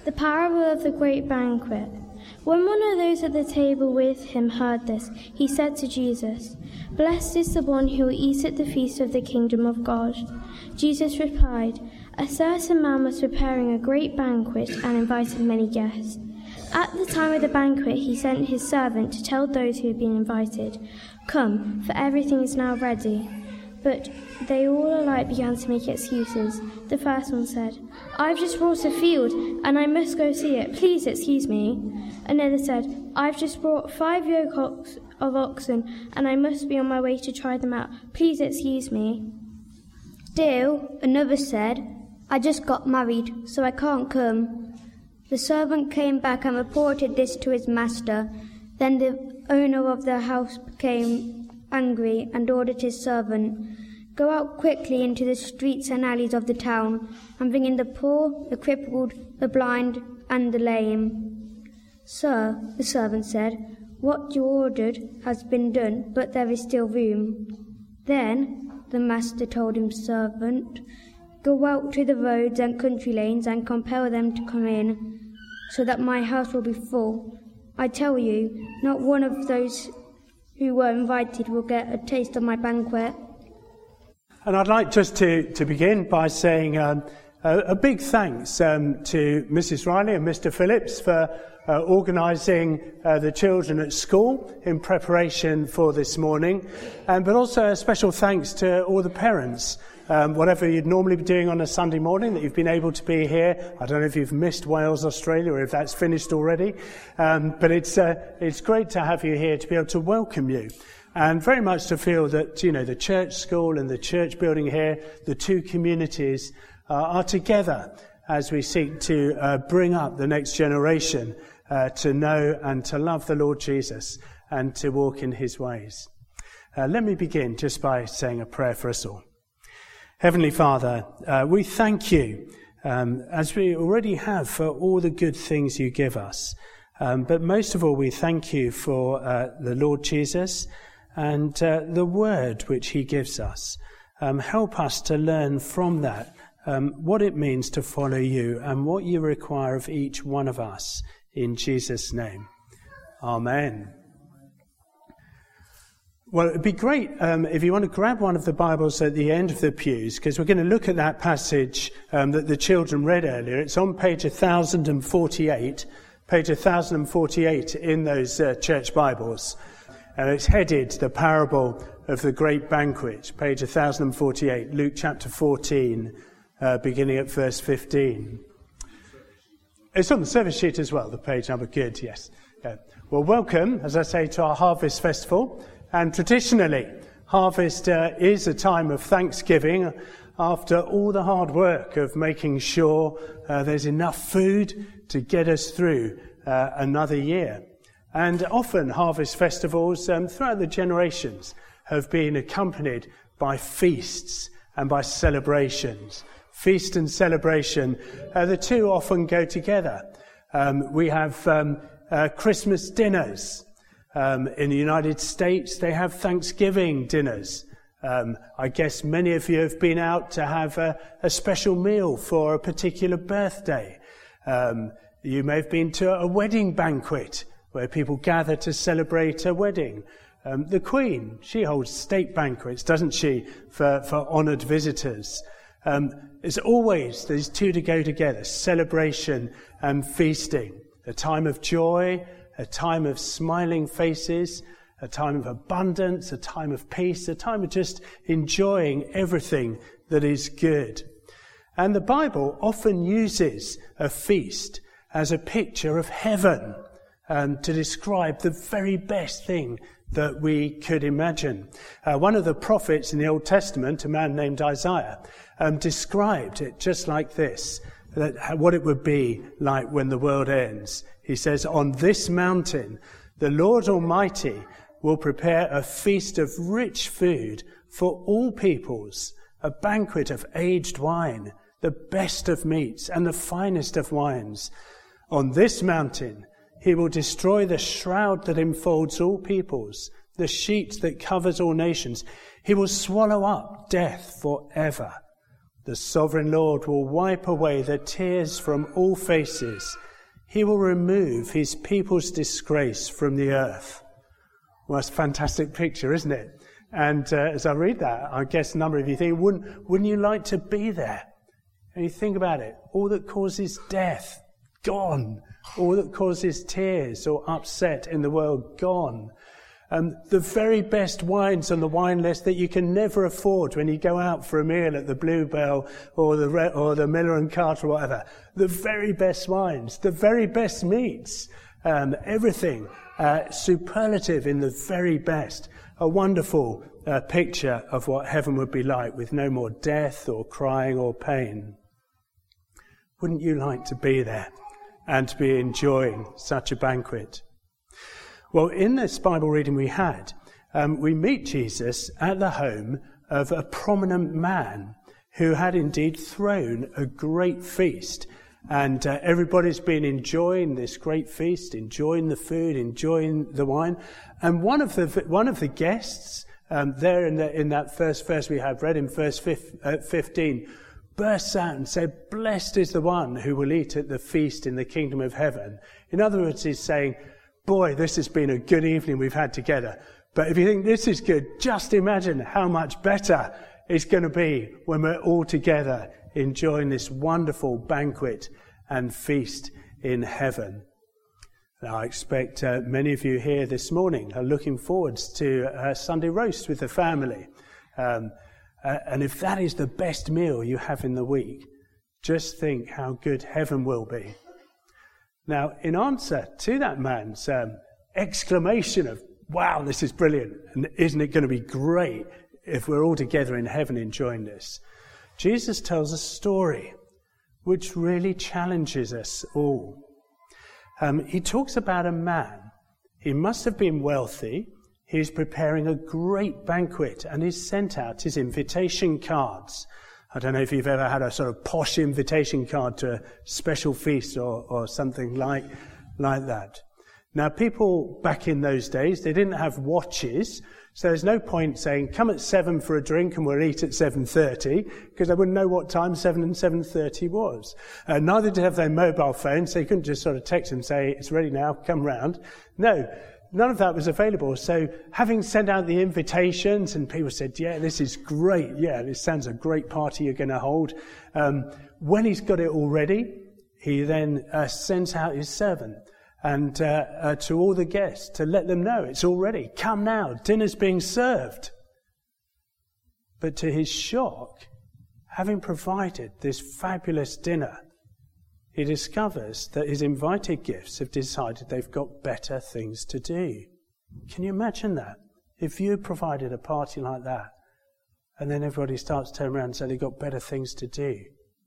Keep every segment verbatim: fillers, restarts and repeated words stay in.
The parable of the great banquet. When one of those at the table with him heard this, he said to Jesus, "Blessed is the one who will eat at the feast of the kingdom of God." Jesus replied, "A certain man was preparing a great banquet and invited many guests. At the time of the banquet, he sent his servant to tell those who had been invited, 'Come, for everything is now ready.' But they all alike began to make excuses. The first one said, 'I've just bought a field, and I must go see it. Please excuse me.' Another said, 'I've just brought five yoke ox- of oxen, and I must be on my way to try them out. Please excuse me.' Still, another said, 'I just got married, so I can't come.' The servant came back and reported this to his master. Then the owner of the house became angry and ordered his servant, 'Go out quickly into the streets and alleys of the town, and bring in the poor, the crippled, the blind, and the lame.' 'Sir,' the servant said, 'what you ordered has been done, but there is still room.' Then the master told his servant, 'Go out to the roads and country lanes and compel them to come in, so that my house will be full. I tell you, not one of those who were invited will get a taste of my banquet.'" And I'd like just to, to begin by saying um, a, a big thanks um, to Missus Riley and Mister Phillips for uh, organising uh, the children at school in preparation for this morning, um, but also a special thanks to all the parents. Um, whatever you'd normally be doing on a Sunday morning, that you've been able to be here. I don't know if you've missed Wales, Australia, or if that's finished already. Um, but it's uh, it's great to have you here, to be able to welcome you. And very much to feel that, you know, the church school and the church building here, the two communities, uh, are together as we seek to uh, bring up the next generation uh, to know and to love the Lord Jesus and to walk in his ways. Uh, let me begin just by saying a prayer for us all. Heavenly Father, uh, we thank you, um, as we already have, for all the good things you give us. Um, but most of all, we thank you for uh, the Lord Jesus and uh, the word which he gives us. Um, help us to learn from that um, what it means to follow you and what you require of each one of us. In Jesus' name. Amen. Well, it'd be great um, if you want to grab one of the Bibles at the end of the pews, because we're going to look at that passage um, that the children read earlier. It's on page one thousand forty-eight, page one thousand forty-eight in those uh, church Bibles. And it's headed The Parable of the Great Banquet, page one thousand forty-eight, Luke chapter fourteen, uh, beginning at verse fifteen. It's on the service sheet as well, the page number. Good, yes. Yeah. Well, welcome, as I say, to our Harvest Festival. And traditionally, harvest uh, is a time of thanksgiving after all the hard work of making sure uh, there's enough food to get us through uh, another year. And often harvest festivals um, throughout the generations have been accompanied by feasts and by celebrations. Feast and celebration, uh, the two often go together. Um, we have um, uh, Christmas dinners. Um, in the United States, they have Thanksgiving dinners. Um, I guess many of you have been out to have a, a special meal for a particular birthday. Um, you may have been to a wedding banquet where people gather to celebrate a wedding. Um, the Queen, she holds state banquets, doesn't she, for, for honoured visitors. Um, it's always these two to go together, celebration and feasting, a time of joy, a time of smiling faces, a time of abundance, a time of peace, a time of just enjoying everything that is good. And the Bible often uses a feast as a picture of heaven um, to describe the very best thing that we could imagine. Uh, one of the prophets in the Old Testament, a man named Isaiah, um, described it just like this, that what it would be like when the world ends. He says, "On this mountain, the Lord Almighty will prepare a feast of rich food for all peoples, a banquet of aged wine, the best of meats and the finest of wines. On this mountain, he will destroy the shroud that enfolds all peoples, the sheet that covers all nations. He will swallow up death forever. The sovereign Lord will wipe away the tears from all faces. He will remove his people's disgrace from the earth. Well, that's a fantastic picture, isn't it? And uh, as I read that, I guess a number of you think, wouldn't, wouldn't you like to be there? And you think about it, all that causes death, gone. All that causes tears or upset in the world, gone. Um, the very best wines on the wine list that you can never afford when you go out for a meal at the Bluebell or the Re- or the Miller and Carter or whatever. The very best wines, the very best meats, um, everything uh, superlative in the very best. A wonderful uh, picture of what heaven would be like with no more death or crying or pain. Wouldn't you like to be there and to be enjoying such a banquet? Well, in this Bible reading we had, um, we meet Jesus at the home of a prominent man who had indeed thrown a great feast. And uh, everybody's been enjoying this great feast, enjoying the food, enjoying the wine. And one of the one of the guests um, there in, the, in that first verse we have read in verse fifteen bursts out and said, "Blessed is the one who will eat at the feast in the kingdom of heaven." In other words, he's saying, boy, this has been a good evening we've had together. But if you think this is good, just imagine how much better it's going to be when we're all together enjoying this wonderful banquet and feast in heaven. Now, I expect uh, many of you here this morning are looking forward to a Sunday roast with the family. Um, uh, and if that is the best meal you have in the week, just think how good heaven will be. Now, in answer to that man's um, exclamation of, wow, this is brilliant, and isn't it going to be great if we're all together in heaven enjoying this, Jesus tells a story which really challenges us all. Um, he talks about a man. He must have been wealthy. He's preparing a great banquet, and he's sent out his invitation cards. I don't know if you've ever had a sort of posh invitation card to a special feast or, or something like, like that. Now, people back in those days, they didn't have watches, so there's no point saying, come at seven for a drink and we'll eat at seven thirty, because they wouldn't know what time seven and seven thirty was. Uh, neither did they have their mobile phones, so you couldn't just sort of text and say, it's ready now, come round. No. None of that was available. So having sent out the invitations and people said, yeah, this is great. Yeah, this sounds a great party you're going to hold. Um, when he's got it all ready, he then uh, sends out his servant and uh, uh, to all the guests to let them know it's all ready. Come now, dinner's being served. But to his shock, having provided this fabulous dinner, he discovers that his invited guests have decided they've got better things to do. Can you imagine that? If you provided a party like that, and then everybody starts to turn around and say they've got better things to do.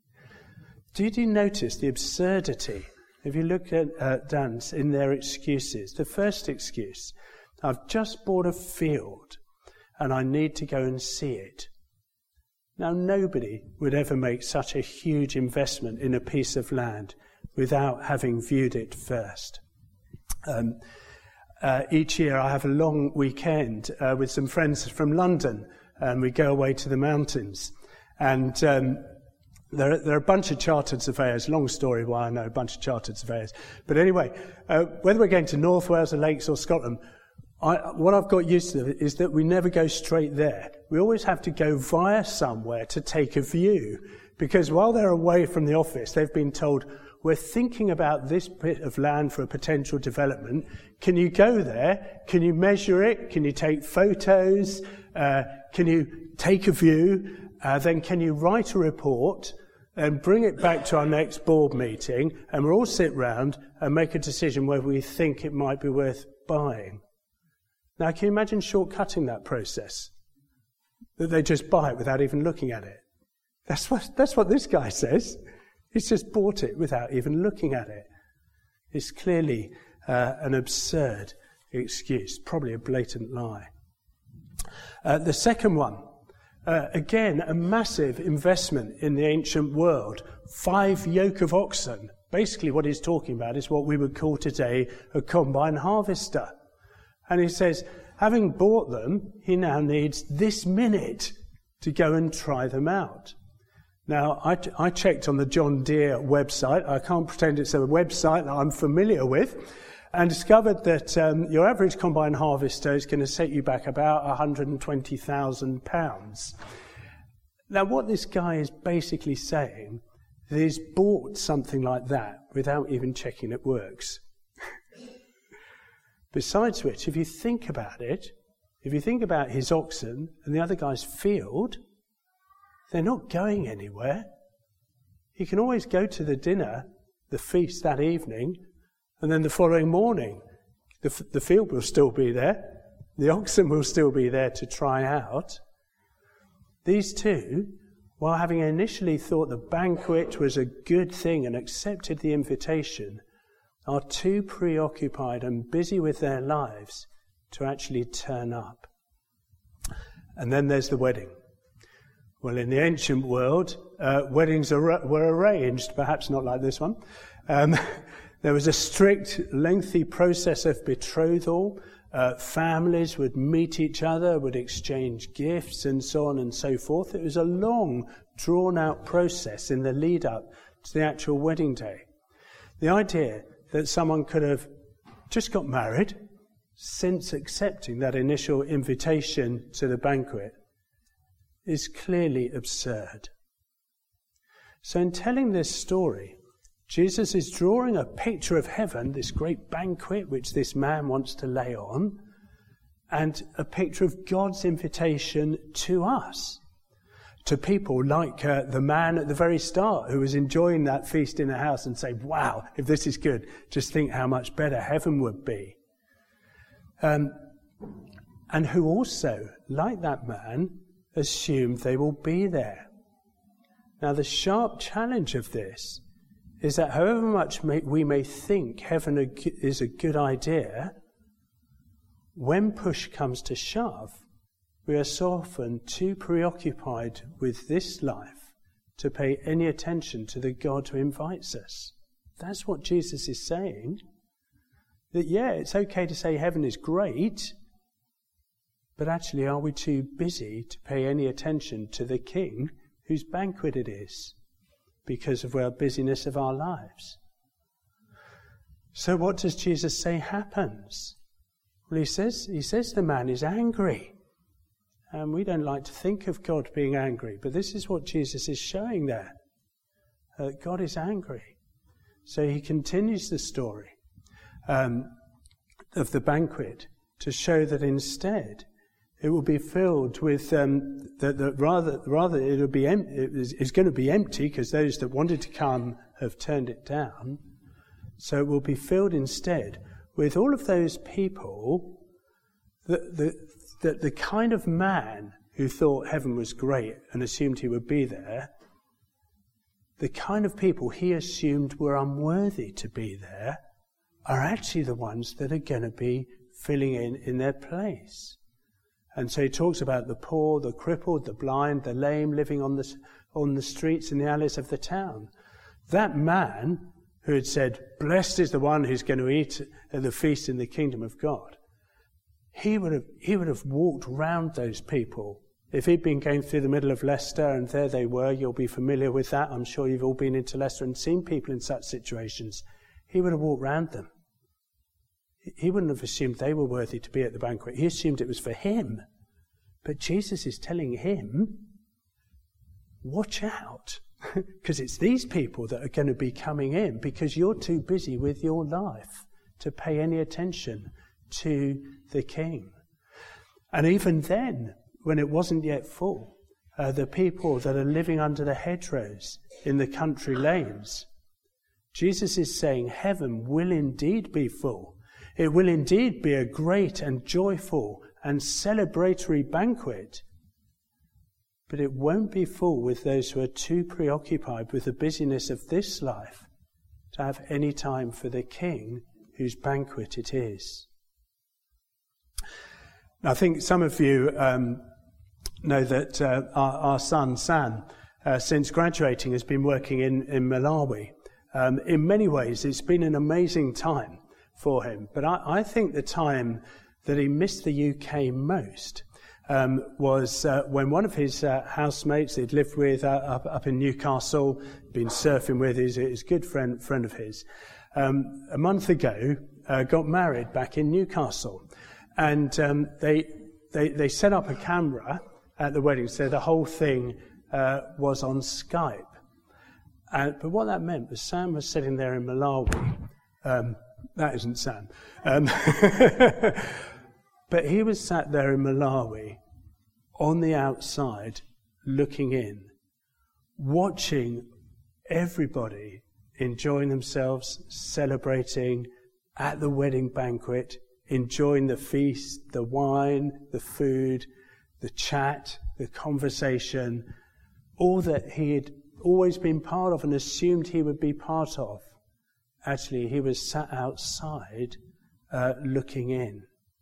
Did you notice the absurdity? If you look at uh, Dan's in their excuses, the first excuse, I've just bought a field and I need to go and see it. Now, nobody would ever make such a huge investment in a piece of land without having viewed it first. Um, uh, each year I have a long weekend uh, with some friends from London, and we go away to the mountains. And um, there, are, there are a bunch of chartered surveyors. Long story why I know a bunch of chartered surveyors. But anyway, uh, whether we're going to North Wales or Lakes or Scotland, I, what I've got used to is that we never go straight there. We always have to go via somewhere to take a view. Because while they're away from the office, they've been told, we're thinking about this bit of land for a potential development. Can you go there? Can you measure it? Can you take photos? Uh, can you take a view? Uh, then can you write a report and bring it back to our next board meeting? And we'll all sit round and make a decision whether we think it might be worth buying. Now, can you imagine shortcutting that process? That they just buy it without even looking at it. That's what, that's what this guy says. He's just bought it without even looking at it. It's clearly uh, an absurd excuse, probably a blatant lie. Uh, the second one, uh, again, a massive investment in the ancient world. Five yoke of oxen. Basically what he's talking about is what we would call today a combine harvester. And he says, having bought them, he now needs this minute to go and try them out. Now, I, I checked on the John Deere website. I can't pretend it's a website that I'm familiar with, and discovered that um, your average combine harvester is going to set you back about one hundred twenty thousand pounds. Now, what this guy is basically saying is he's bought something like that without even checking it works. Besides which, if you think about it, if you think about his oxen and the other guy's field, they're not going anywhere. He can always go to the dinner, the feast that evening, and then the following morning, the, f- the field will still be there. The oxen will still be there to try out. These two, while having initially thought the banquet was a good thing and accepted the invitation, are too preoccupied and busy with their lives to actually turn up. And then there's the wedding. Well, in the ancient world, uh, weddings are, were arranged, perhaps not like this one. Um, there was a strict, lengthy process of betrothal. Uh, families would meet each other, would exchange gifts, and so on and so forth. It was a long, drawn-out process in the lead-up to the actual wedding day. The idea that someone could have just got married since accepting that initial invitation to the banquet is clearly absurd. So in telling this story, Jesus is drawing a picture of heaven, this great banquet which this man wants to lay on, and a picture of God's invitation to us, to people like uh, the man at the very start who was enjoying that feast in a house and say, wow, if this is good, just think how much better heaven would be. Um, and who also, like that man, assumed they will be there. Now, the sharp challenge of this is that however much may, we may think heaven is a good idea, when push comes to shove, we are so often too preoccupied with this life to pay any attention to the God who invites us. That's what Jesus is saying. That, yeah, it's okay to say heaven is great, but actually are we too busy to pay any attention to the King whose banquet it is because of our busyness of our lives? So what does Jesus say happens? Well, he says, he says the man is angry. And we don't like to think of God being angry, but this is what Jesus is showing there. Uh, God is angry. So he continues the story um, of the banquet to show that instead it will be filled with, um, that, that rather, rather it will be em- it is, it's going to be empty because those that wanted to come have turned it down. So it will be filled instead with all of those people that the that the kind of man who thought heaven was great and assumed he would be there, the kind of people he assumed were unworthy to be there, are actually the ones that are going to be filling in in their place. And so he talks about the poor, the crippled, the blind, the lame living on the, on the streets and the alleys of the town. That man who had said, blessed is the one who's going to eat at the feast in the kingdom of God, He would have he would have walked round those people. If he'd been going through the middle of Leicester and there they were, you'll be familiar with that. I'm sure you've all been into Leicester and seen people in such situations. He would have walked round them. He wouldn't have assumed they were worthy to be at the banquet. He assumed it was for him. But Jesus is telling him, watch out, because it's these people that are going to be coming in because you're too busy with your life to pay any attention to the King. And even then, when it wasn't yet full, uh, the people that are living under the hedgerows in the country lanes, Jesus is saying heaven will indeed be full. It will indeed be a great and joyful and celebratory banquet. But it won't be full with those who are too preoccupied with the busyness of this life to have any time for the King whose banquet it is. I think some of you um, know that uh, our, our son, Sam, uh, since graduating, has been working in, in Malawi. Um, in many ways, it's been an amazing time for him. But I, I think the time that he missed the U K most um, was uh, when one of his uh, housemates he'd lived with uh, up, up in Newcastle, been surfing with, his, his good friend friend of his, um, a month ago uh, got married back in Newcastle. And um, they, they they set up a camera at the wedding, so the whole thing uh, was on Skype. And, but what that meant was Sam was sitting there in Malawi. Um, that isn't Sam. Um, but he was sat there in Malawi on the outside looking in, watching everybody enjoying themselves, celebrating at the wedding banquet, enjoying the feast, the wine, the food, the chat, the conversation, all that he had always been part of and assumed he would be part of. Actually, he was sat outside uh, looking in.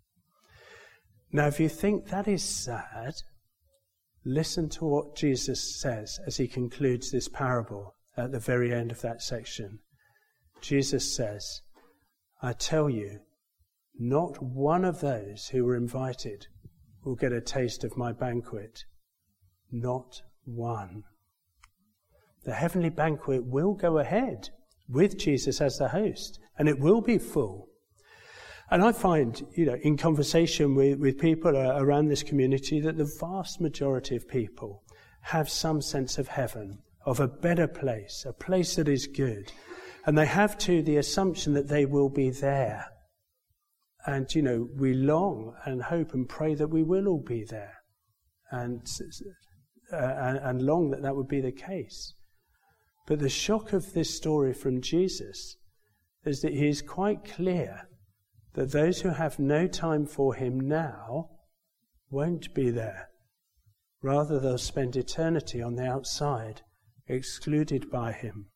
Now, if you think that is sad, listen to what Jesus says as he concludes this parable at the very end of that section. Jesus says, I tell you, not one of those who were invited will get a taste of my banquet. Not one. The heavenly banquet will go ahead with Jesus as the host, and it will be full. And I find, you know, in conversation with, with people uh, around this community, that the vast majority of people have some sense of heaven, of a better place, a place that is good. And they have too the assumption that they will be there. And, you know, we long and hope and pray that we will all be there. And, uh, and, and long that that would be the case. But the shock of this story from Jesus is that he is quite clear that those who have no time for him now won't be there. Rather, they'll spend eternity on the outside, excluded by him.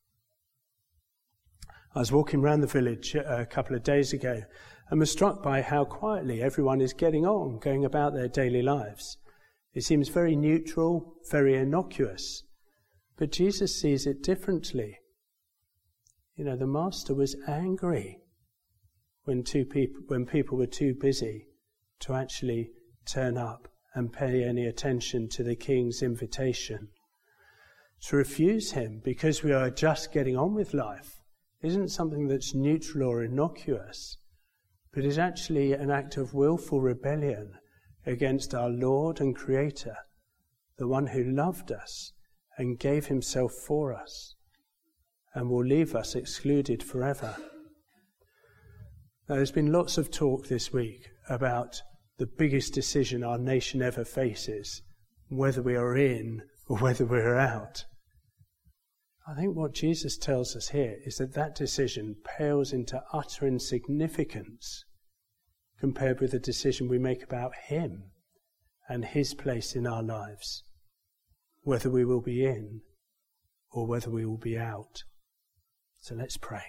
I was walking around the village a couple of days ago and was struck by how quietly everyone is getting on, going about their daily lives. It seems very neutral, very innocuous. But Jesus sees it differently. You know, the master was angry when two people, when people were too busy to actually turn up and pay any attention to the king's invitation. To refuse him because we are just getting on with life isn't something that's neutral or innocuous, but is actually an act of willful rebellion against our Lord and Creator, the one who loved us and gave himself for us and will leave us excluded forever. Now, there's been lots of talk this week about the biggest decision our nation ever faces, whether we are in or whether we're out. I think what Jesus tells us here is that that decision pales into utter insignificance compared with the decision we make about him and his place in our lives, whether we will be in or whether we will be out. So let's pray.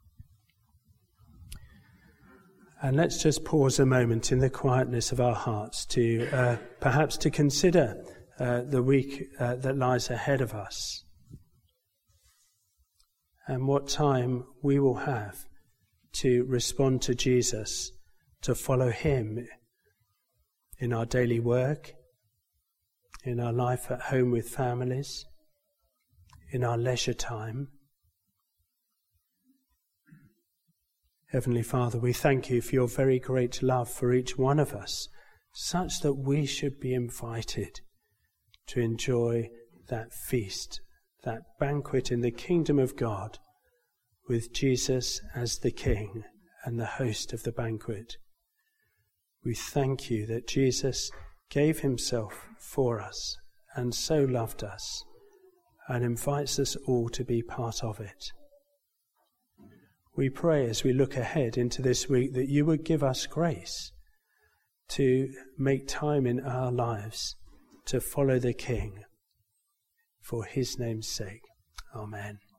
And let's just pause a moment in the quietness of our hearts to uh, perhaps to consider uh, the week uh, that lies ahead of us and what time we will have to respond to Jesus, to follow him in our daily work, in our life at home with families, in our leisure time. Heavenly Father, we thank you for your very great love for each one of us, such that we should be invited to enjoy that feast, that banquet in the kingdom of God, with Jesus as the King and the host of the banquet. We thank you that Jesus gave himself for us and so loved us and invites us all to be part of it. We pray as we look ahead into this week that you would give us grace to make time in our lives to follow the King for his name's sake. Amen.